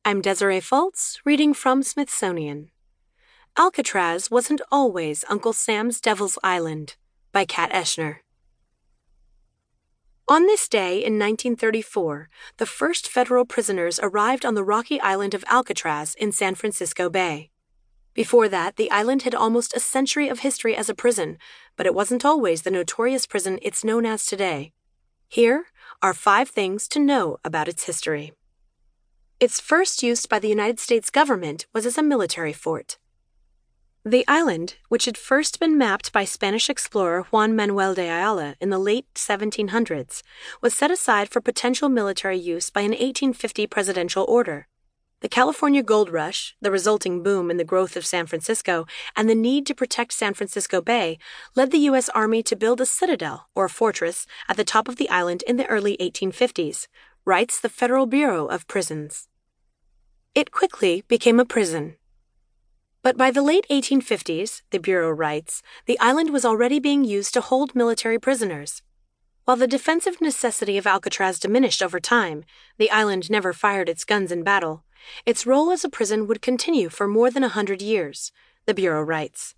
I'm Desiree Fultz, reading from Smithsonian. Alcatraz Wasn't Always Uncle Sam's Devil's Island by Kat Eschner. On this day in 1934, the first federal prisoners arrived on the rocky island of Alcatraz in San Francisco Bay. Before that, the island had almost a century of history as a prison, but it wasn't always the notorious prison it's known as today. Here are 5 things to know about its history. Its first use by the United States government was as a military fort. The island, which had first been mapped by Spanish explorer Juan Manuel de Ayala in the late 1700s, was set aside for potential military use by an 1850 presidential order. The California gold rush, the resulting boom in the growth of San Francisco, and the need to protect San Francisco Bay led the U.S. Army to build a citadel, or fortress, at the top of the island in the early 1850s, writes the Federal Bureau of Prisons. It quickly became a prison. But by the late 1850s, the Bureau writes, the island was already being used to hold military prisoners. While the defensive necessity of Alcatraz diminished over time, the island never fired its guns in battle. Its role as a prison would continue for more than 100 years, the Bureau writes.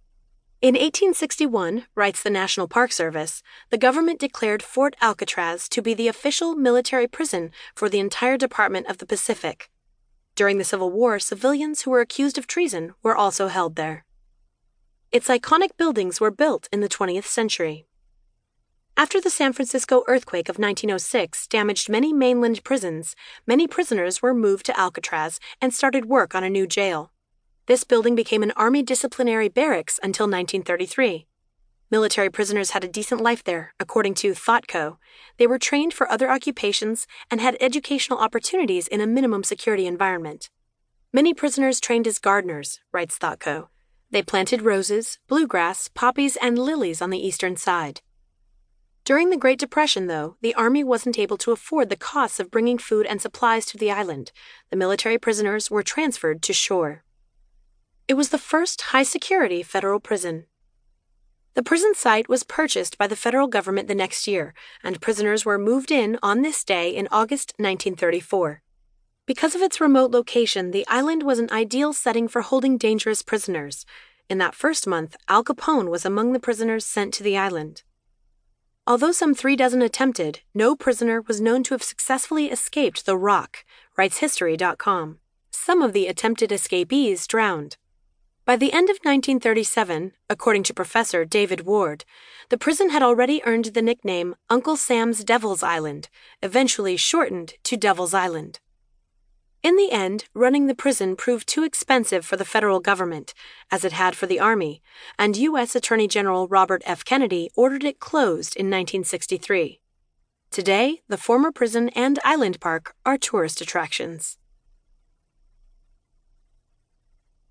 In 1861, writes the National Park Service, the government declared Fort Alcatraz to be the official military prison for the entire Department of the Pacific. During the Civil War, civilians who were accused of treason were also held there. Its iconic buildings were built in the 20th century. After the San Francisco earthquake of 1906 damaged many mainland prisons, many prisoners were moved to Alcatraz and started work on a new jail. This building became an Army disciplinary barracks until 1933. Military prisoners had a decent life there, according to ThoughtCo. They were trained for other occupations and had educational opportunities in a minimum security environment. Many prisoners trained as gardeners, writes ThoughtCo. They planted roses, bluegrass, poppies, and lilies on the eastern side. During the Great Depression, though, the Army wasn't able to afford the costs of bringing food and supplies to the island. The military prisoners were transferred to shore. It was the first high-security federal prison. The prison site was purchased by the federal government the next year, and prisoners were moved in on this day in August 1934. Because of its remote location, the island was an ideal setting for holding dangerous prisoners. In that first month, Al Capone was among the prisoners sent to the island. Although some 36 attempted, no prisoner was known to have successfully escaped the Rock, writes History.com. Some of the attempted escapees drowned. By the end of 1937, according to Professor David Ward, the prison had already earned the nickname Uncle Sam's Devil's Island, eventually shortened to Devil's Island. In the end, running the prison proved too expensive for the federal government, as it had for the Army, and U.S. Attorney General Robert F. Kennedy ordered it closed in 1963. Today, the former prison and island park are tourist attractions.